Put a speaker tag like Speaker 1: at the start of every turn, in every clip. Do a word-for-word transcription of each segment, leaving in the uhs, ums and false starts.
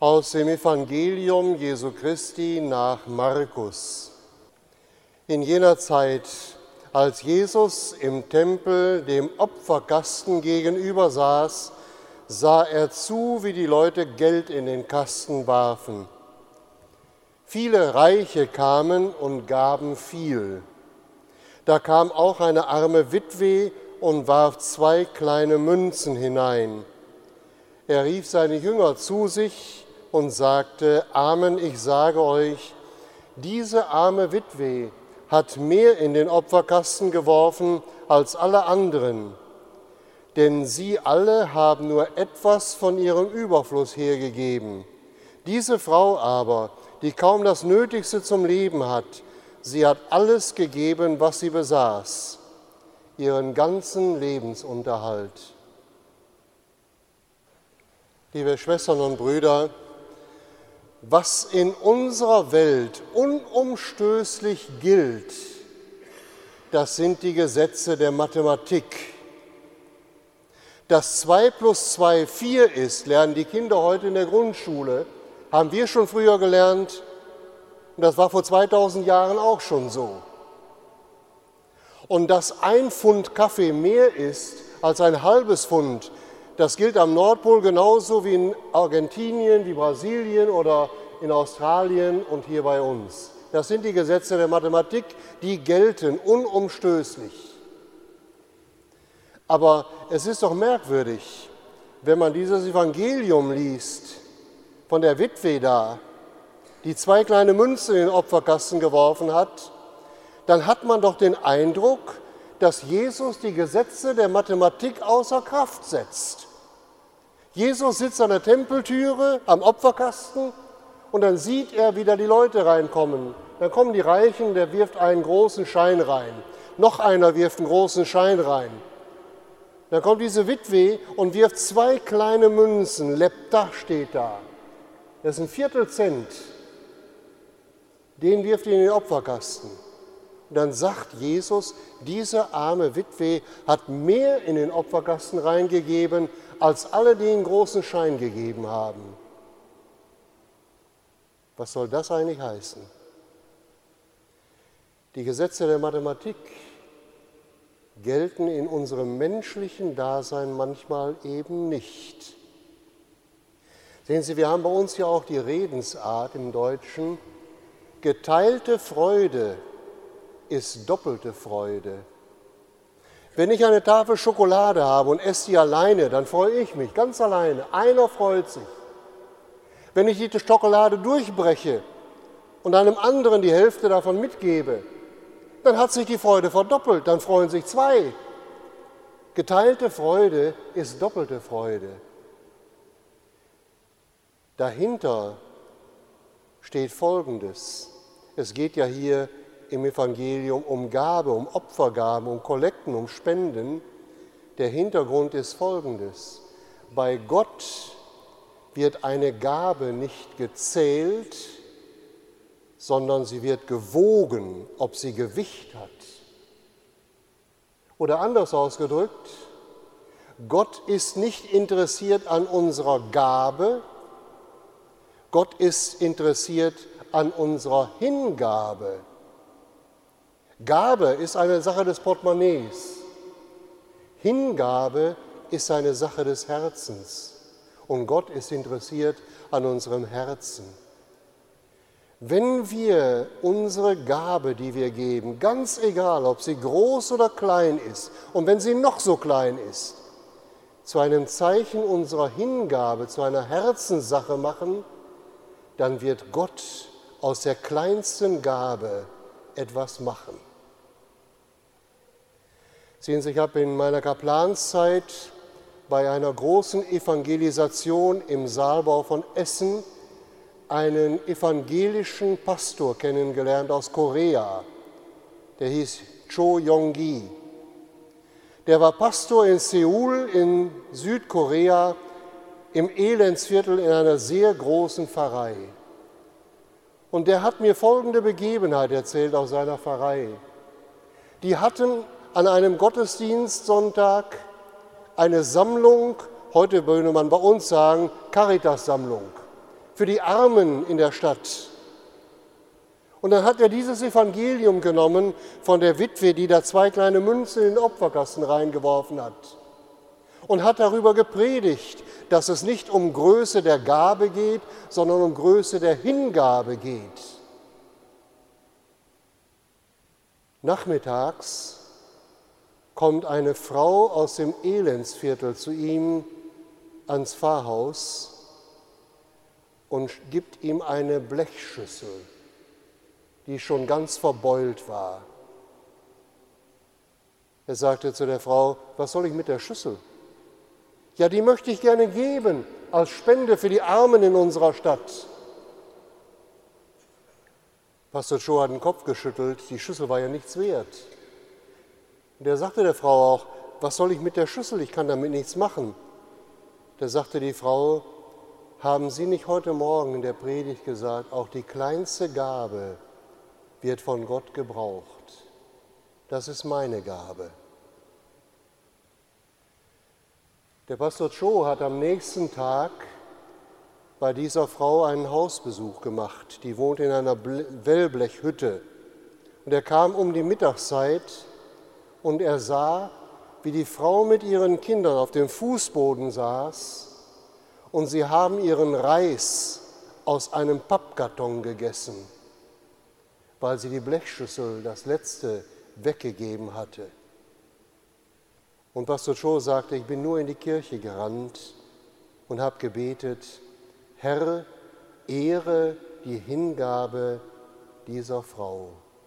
Speaker 1: Aus dem Evangelium Jesu Christi nach Markus. In jener Zeit, als Jesus im Tempel dem Opferkasten gegenüber saß, sah er zu, wie die Leute Geld in den Kasten warfen. Viele Reiche kamen und gaben viel. Da kam auch eine arme Witwe und warf zwei kleine Münzen hinein. Er rief seine Jünger zu sich und sagte: Amen, ich sage euch, diese arme Witwe hat mehr in den Opferkasten geworfen als alle anderen. Denn sie alle haben nur etwas von ihrem Überfluss hergegeben. Diese Frau aber, die kaum das Nötigste zum Leben hat, sie hat alles gegeben, was sie besaß, ihren ganzen Lebensunterhalt. Liebe Schwestern und Brüder, was in unserer Welt unumstößlich gilt, das sind die Gesetze der Mathematik. Dass zwei plus zwei vier ist, lernen die Kinder heute in der Grundschule, haben wir schon früher gelernt, und das war vor zweitausend Jahren auch schon so. Und dass ein Pfund Kaffee mehr ist als ein halbes Pfund, das gilt am Nordpol genauso wie in Argentinien, wie Brasilien oder in Australien und hier bei uns. Das sind die Gesetze der Mathematik, die gelten unumstößlich. Aber es ist doch merkwürdig, wenn man dieses Evangelium liest, von der Witwe da, die zwei kleine Münzen in den Opferkasten geworfen hat, dann hat man doch den Eindruck, dass Jesus die Gesetze der Mathematik außer Kraft setzt. Jesus sitzt an der Tempeltüre am Opferkasten und dann sieht er, wie da die Leute reinkommen. Dann kommen die Reichen, der wirft einen großen Schein rein. Noch einer wirft einen großen Schein rein. Dann kommt diese Witwe und wirft zwei kleine Münzen. Lepta steht da. Das ist ein Viertelcent. Den wirft ihr in den Opferkasten. Und dann sagt Jesus, diese arme Witwe hat mehr in den Opferkasten reingegeben, als alle, die einen großen Schein gegeben haben. Was soll das eigentlich heißen? Die Gesetze der Mathematik gelten in unserem menschlichen Dasein manchmal eben nicht. Sehen Sie, wir haben bei uns ja auch die Redensart im Deutschen: geteilte Freude ist doppelte Freude. Wenn ich eine Tafel Schokolade habe und esse die alleine, dann freue ich mich, ganz alleine. Einer freut sich. Wenn ich die Schokolade durchbreche und einem anderen die Hälfte davon mitgebe, dann hat sich die Freude verdoppelt, dann freuen sich zwei. Geteilte Freude ist doppelte Freude. Dahinter steht Folgendes. Es geht ja hier im Evangelium um Gabe, um Opfergaben, um Kollekten, um Spenden. Der Hintergrund ist Folgendes. Bei Gott wird eine Gabe nicht gezählt, sondern sie wird gewogen, ob sie Gewicht hat. Oder anders ausgedrückt, Gott ist nicht interessiert an unserer Gabe, Gott ist interessiert an unserer Hingabe. Gabe ist eine Sache des Portemonnaies. Hingabe ist eine Sache des Herzens. Und Gott ist interessiert an unserem Herzen. Wenn wir unsere Gabe, die wir geben, ganz egal, ob sie groß oder klein ist, und wenn sie noch so klein ist, zu einem Zeichen unserer Hingabe, zu einer Herzenssache machen, dann wird Gott aus der kleinsten Gabe etwas machen. Sehen Sie, ich habe in meiner Kaplanszeit bei einer großen Evangelisation im Saalbau von Essen einen evangelischen Pastor kennengelernt aus Korea. Der hieß Cho Yong-gi. Der war Pastor in Seoul in Südkorea im Elendsviertel in einer sehr großen Pfarrei. Und der hat mir folgende Begebenheit erzählt aus seiner Pfarrei. Die hatten an einem Gottesdienstsonntag eine Sammlung, heute würde man bei uns sagen, Caritas-Sammlung, für die Armen in der Stadt. Und dann hat er dieses Evangelium genommen von der Witwe, die da zwei kleine Münzen in den Opferkasten reingeworfen hat. Und hat darüber gepredigt, dass es nicht um Größe der Gabe geht, sondern um Größe der Hingabe geht. Nachmittags kommt eine Frau aus dem Elendsviertel zu ihm ans Pfarrhaus und gibt ihm eine Blechschüssel, die schon ganz verbeult war. Er sagte zu der Frau, was soll ich mit der Schüssel? Ja, die möchte ich gerne geben als Spende für die Armen in unserer Stadt. Pastor Cho hat den Kopf geschüttelt, die Schüssel war ja nichts wert. Und er sagte der Frau auch, was soll ich mit der Schüssel, ich kann damit nichts machen. Da sagte die Frau, haben Sie nicht heute Morgen in der Predigt gesagt, auch die kleinste Gabe wird von Gott gebraucht. Das ist meine Gabe. Der Pastor Cho hat am nächsten Tag bei dieser Frau einen Hausbesuch gemacht. Die wohnt in einer Wellblechhütte. Und er kam um die Mittagszeit und er sah, wie die Frau mit ihren Kindern auf dem Fußboden saß und sie haben ihren Reis aus einem Pappkarton gegessen, weil sie die Blechschüssel, das letzte, weggegeben hatte. Und Pastor Cho sagte, ich bin nur in die Kirche gerannt und habe gebetet, Herr, ehre die Hingabe dieser Frau.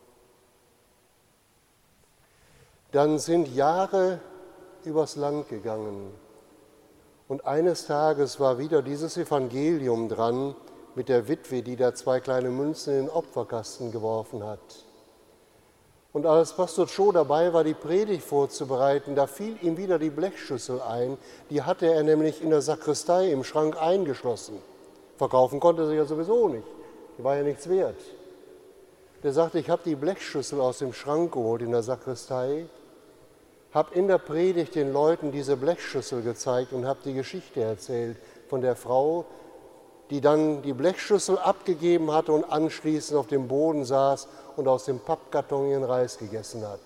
Speaker 1: Dann sind Jahre übers Land gegangen und eines Tages war wieder dieses Evangelium dran mit der Witwe, die da zwei kleine Münzen in den Opferkasten geworfen hat. Und als Pastor Cho dabei war, die Predigt vorzubereiten, da fiel ihm wieder die Blechschüssel ein. Die hatte er nämlich in der Sakristei im Schrank eingeschlossen. Verkaufen konnte er sie ja sowieso nicht. Die war ja nichts wert. Der sagte, ich habe die Blechschüssel aus dem Schrank geholt in der Sakristei, habe in der Predigt den Leuten diese Blechschüssel gezeigt und habe die Geschichte erzählt von der Frau, die dann die Blechschüssel abgegeben hatte und anschließend auf dem Boden saß und aus dem Pappkarton ihren Reis gegessen hat.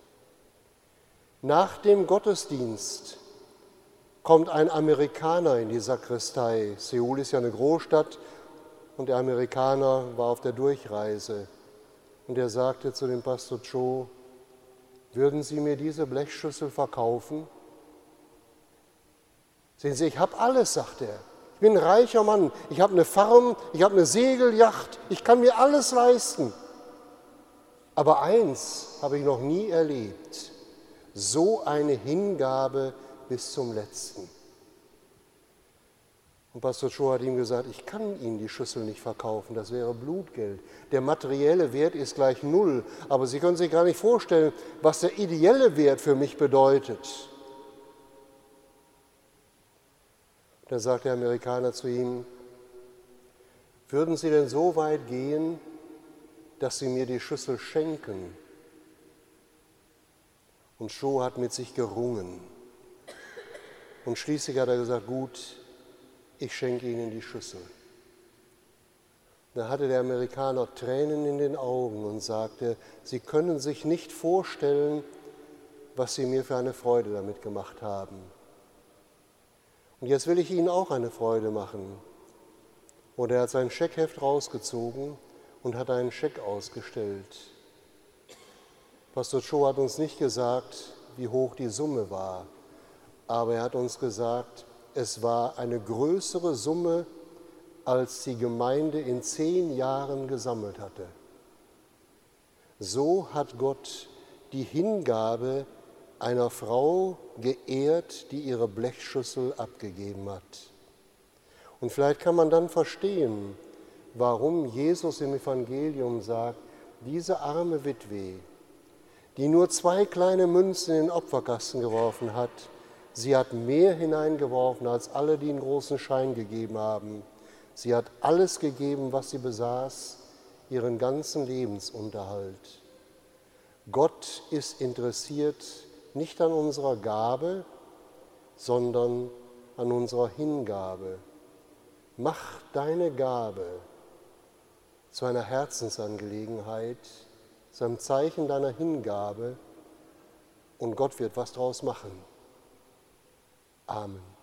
Speaker 1: Nach dem Gottesdienst kommt ein Amerikaner in die Sakristei. Seoul ist ja eine Großstadt und der Amerikaner war auf der Durchreise. Und er sagte zu dem Pastor Cho, würden Sie mir diese Blechschüssel verkaufen? Sehen Sie, ich habe alles, sagt er. Ich bin ein reicher Mann, ich habe eine Farm, ich habe eine Segelyacht, ich kann mir alles leisten. Aber eins habe ich noch nie erlebt, so eine Hingabe bis zum Letzten. Und Pastor Cho hat ihm gesagt, ich kann Ihnen die Schüssel nicht verkaufen, das wäre Blutgeld. Der materielle Wert ist gleich null, aber Sie können sich gar nicht vorstellen, was der ideelle Wert für mich bedeutet. Da sagt der Amerikaner zu ihm, würden Sie denn so weit gehen, dass Sie mir die Schüssel schenken? Und Cho hat mit sich gerungen. Und schließlich hat er gesagt, gut, ich schenke Ihnen die Schüssel. Da hatte der Amerikaner Tränen in den Augen und sagte, Sie können sich nicht vorstellen, was Sie mir für eine Freude damit gemacht haben. Und jetzt will ich Ihnen auch eine Freude machen. Und er hat sein Scheckheft rausgezogen und hat einen Scheck ausgestellt. Pastor Cho hat uns nicht gesagt, wie hoch die Summe war, aber er hat uns gesagt, es war eine größere Summe, als die Gemeinde in zehn Jahren gesammelt hatte. So hat Gott die Hingabe einer Frau geehrt, die ihre Blechschüssel abgegeben hat. Und vielleicht kann man dann verstehen, warum Jesus im Evangelium sagt, diese arme Witwe, die nur zwei kleine Münzen in den Opferkasten geworfen hat, sie hat mehr hineingeworfen als alle, die einen großen Schein gegeben haben. Sie hat alles gegeben, was sie besaß, ihren ganzen Lebensunterhalt. Gott ist interessiert nicht an unserer Gabe, sondern an unserer Hingabe. Mach deine Gabe zu einer Herzensangelegenheit, zu einem Zeichen deiner Hingabe und Gott wird was draus machen. Amen.